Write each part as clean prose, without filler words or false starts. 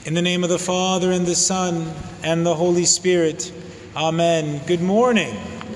In the name of the Father, and the Son, and the Holy Spirit. Amen. Good morning.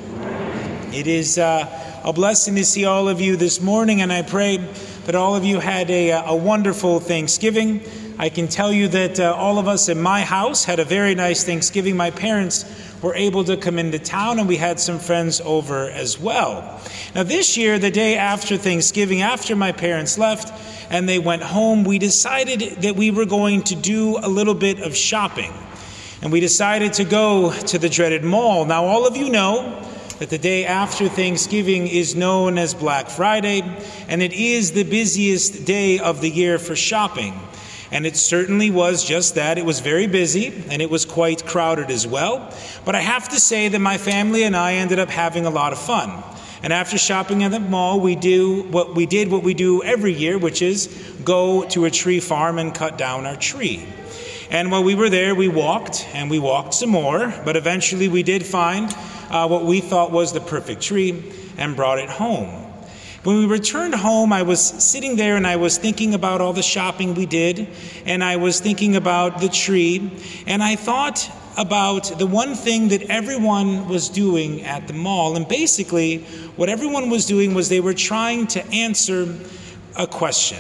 It is a blessing to see all of you this morning, and I pray that all of you had a wonderful Thanksgiving. I can tell you that all of us in my house had a very nice Thanksgiving. My parents were able to come into town, and we had some friends over as well. Now this year, the day after Thanksgiving, after my parents left and they went home, we decided that we were going to do a little bit of shopping. And we decided to go to the dreaded mall. Now all of you know that the day after Thanksgiving is known as Black Friday, and it is the busiest day of the year for shopping. And it certainly was just that. It was very busy, and it was quite crowded as well. But I have to say that my family and I ended up having a lot of fun. And after shopping at the mall, we did what we do every year, which is go to a tree farm and cut down our tree. And while we were there, we walked, and we walked some more. But eventually we did find what we thought was the perfect tree and brought it home. When we returned home, I was sitting there and I was thinking about all the shopping we did, and I was thinking about the tree, and I thought about the one thing that everyone was doing at the mall. And basically, what everyone was doing was they were trying to answer a question.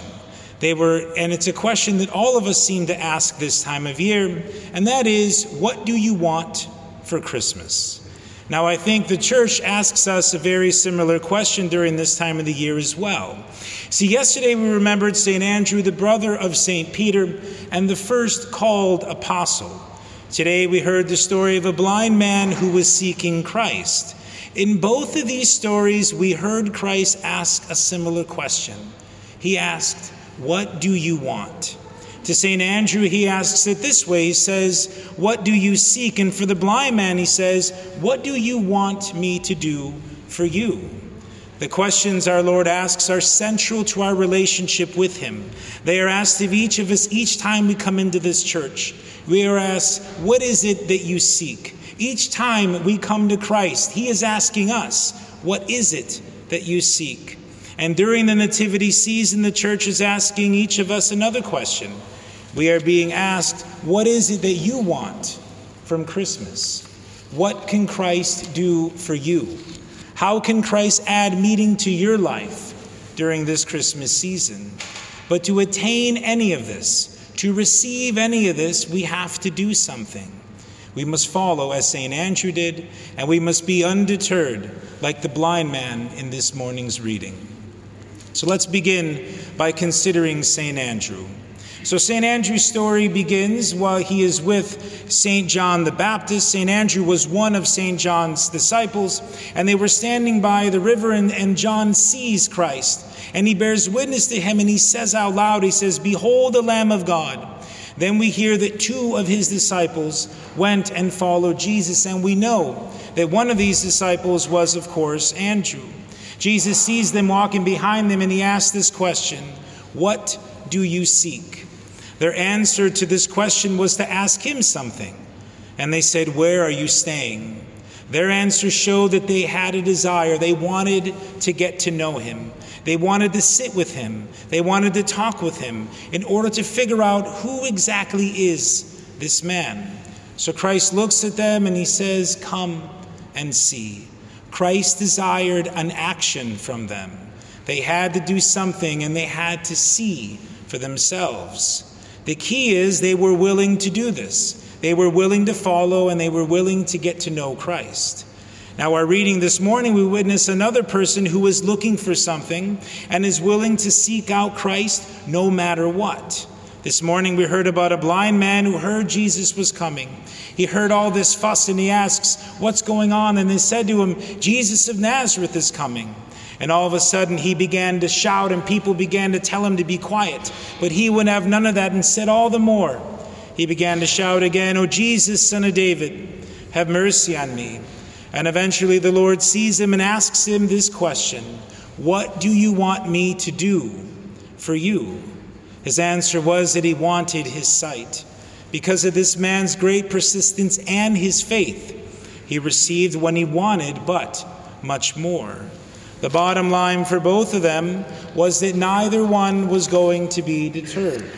And it's a question that all of us seem to ask this time of year, and that is, what do you want for Christmas? Now, I think the church asks us a very similar question during this time of the year as well. See, yesterday we remembered St. Andrew, the brother of St. Peter, and the first called apostle. Today we heard the story of a blind man who was seeking Christ. In both of these stories, we heard Christ ask a similar question. He asked, "What do you want?" To St. Andrew, he asks it this way. He says, "What do you seek?" And for the blind man, he says, "What do you want me to do for you?" The questions our Lord asks are central to our relationship with him. They are asked of each of us each time we come into this church. We are asked, what is it that you seek? Each time we come to Christ, he is asking us, what is it that you seek? And during the Nativity season, the church is asking each of us another question. We are being asked, what is it that you want from Christmas? What can Christ do for you? How can Christ add meaning to your life during this Christmas season? But to attain any of this, to receive any of this, we have to do something. We must follow as St. Andrew did, and we must be undeterred like the blind man in this morning's reading. So let's begin by considering St. Andrew. So St. Andrew's story begins while he is with St. John the Baptist. St. Andrew was one of St. John's disciples, and they were standing by the river, and John sees Christ. And he bears witness to him, and he says out loud, he says, "Behold the Lamb of God." Then we hear that two of his disciples went and followed Jesus, and we know that one of these disciples was, of course, Andrew. Jesus sees them walking behind them, and he asks this question, "What do you seek?" Their answer to this question was to ask him something. And they said, "Where are you staying?" Their answer showed that they had a desire. They wanted to get to know him. They wanted to sit with him. They wanted to talk with him in order to figure out who exactly is this man. So Christ looks at them and he says, "Come and see." Christ desired an action from them. They had to do something, and they had to see for themselves. The key is they were willing to do this. They were willing to follow, and they were willing to get to know Christ. Now, our reading this morning, we witness another person who is looking for something and is willing to seek out Christ no matter what. This morning, we heard about a blind man who heard Jesus was coming. He heard all this fuss, and he asks, "What's going on?" And they said to him, "Jesus of Nazareth is coming." And all of a sudden, he began to shout, and people began to tell him to be quiet. But he would have none of that and said all the more. He began to shout again, "O Jesus, Son of David, have mercy on me." And eventually the Lord sees him and asks him this question, "What do you want me to do for you?" His answer was that he wanted his sight. Because of this man's great persistence and his faith, he received what he wanted, but much more. The bottom line for both of them was that neither one was going to be deterred.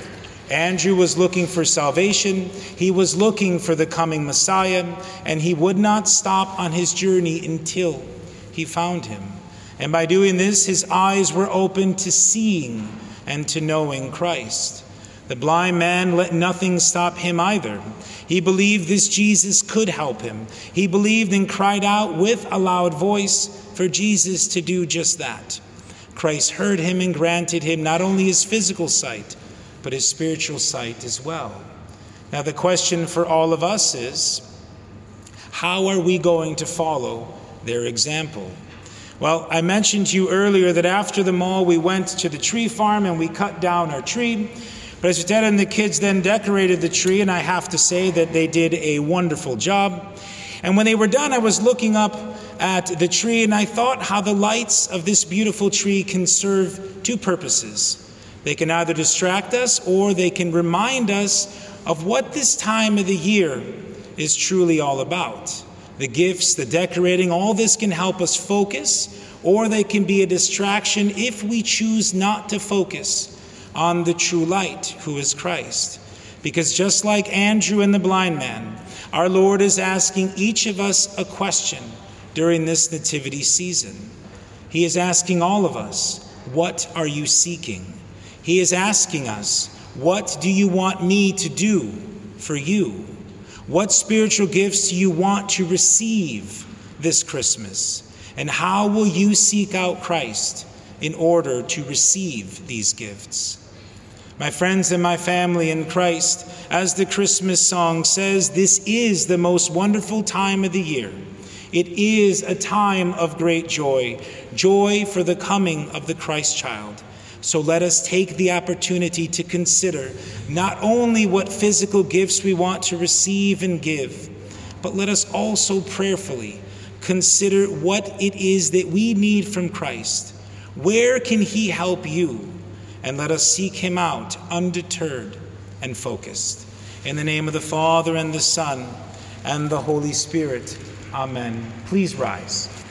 Andrew was looking for salvation. He was looking for the coming Messiah, and he would not stop on his journey until he found him. And by doing this, his eyes were opened to seeing and to knowing Christ. The blind man let nothing stop him either. He believed this Jesus could help him. He believed and cried out with a loud voice for Jesus to do just that. Christ heard him and granted him not only his physical sight, but his spiritual sight as well. Now the question for all of us is, how are we going to follow their example? Well, I mentioned to you earlier that after the mall, we went to the tree farm and we cut down our tree. Presbytera and the kids then decorated the tree, and I have to say that they did a wonderful job. And when they were done, I was looking up at the tree, and I thought how the lights of this beautiful tree can serve two purposes. They can either distract us or they can remind us of what this time of the year is truly all about. The gifts, the decorating, all this can help us focus, or they can be a distraction if we choose not to focus on the true light, who is Christ. Because just like Andrew and the blind man, our Lord is asking each of us a question during this nativity season. He is asking all of us, what are you seeking? He is asking us, what do you want me to do for you? What spiritual gifts do you want to receive this Christmas? And how will you seek out Christ in order to receive these gifts? My friends and my family in Christ, as the Christmas song says, this is the most wonderful time of the year. It is a time of great joy, joy for the coming of the Christ child. So let us take the opportunity to consider not only what physical gifts we want to receive and give, but let us also prayerfully consider what it is that we need from Christ. Where can he help you? And let us seek him out undeterred and focused. In the name of the Father, and the Son, and the Holy Spirit. Amen. Please rise.